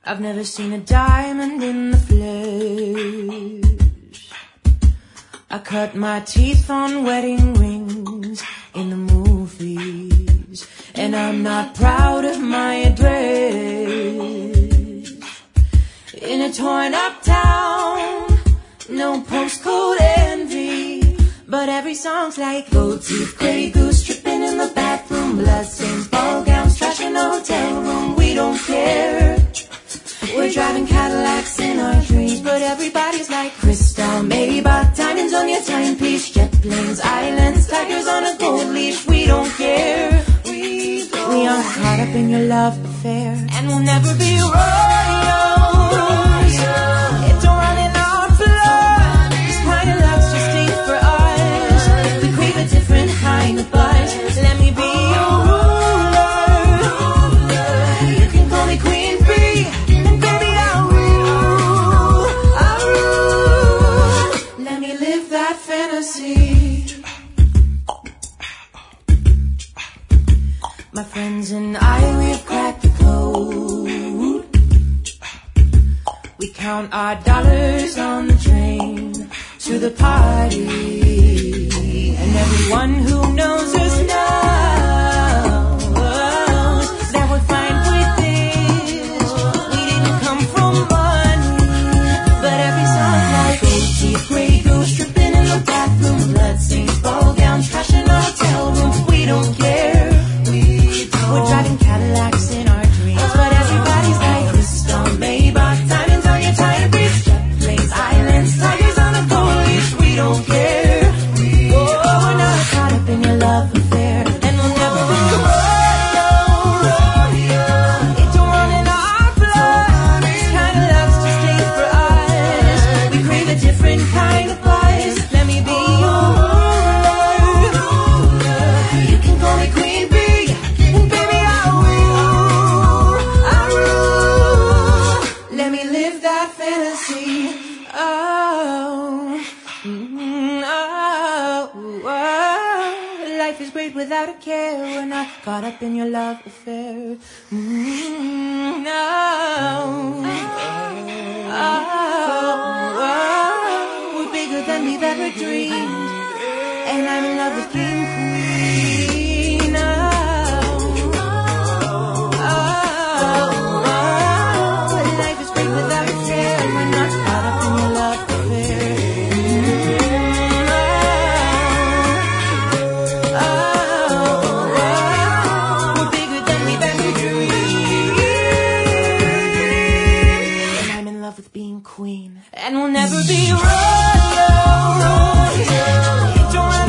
I've never seen a diamond in the flesh. I cut my teeth on wedding rings in the movies, and I'm not proud of my address. In a torn up town, no postcode envy, but every song's like gold teeth, gray goose, tripping in the bathroom, bloodstains, ball gowns, trash in a hotel room. We don't care. We're driving Cadillacs in our dreams, but everybody's like crystal, Maybach, diamonds on your timepiece, jet planes, islands, tigers on a gold leash. We don't care. We aren't caught up in your love affair, and we'll never be royals. It don't run in our blood. This kind of love's just deep for us. We crave a different kind of buzz. Let me be your ruler. You can call me Queen Bee, and baby I'll rule. Let me live that fantasy. My friends and I, we've cracked the code. We count our dollars on the train to the party, and everyone who knows us knows that we're fine with this. We didn't come from money, but every song's like gold teeth, gray goose, tripping in the bathroom, bloodstains, ball gowns, trash in a hotel room. We don't care. We're driving Cadillacs in our dreams, but everybody's like crystal, Maybach, diamonds on your timepiece, jet planes, islands, tigers on a gold leash. We don't care. We're not caught up in your love affair, and we'll never be royal. It don't run in our blood. This kind of love's just made for us. We crave a different kind of buzz. Let me be your ruler. You can call me Queen Bee. Let me live that fantasy. Life is great without a care. We're not caught up in your love affair. We're bigger than we've ever dreamed, and I'm in love with King Queen. Life is great without a care, and we're not caught up in your love affair. We're bigger than we've ever dreamed, and I'm in love with being queen, and we'll never be royal. Don't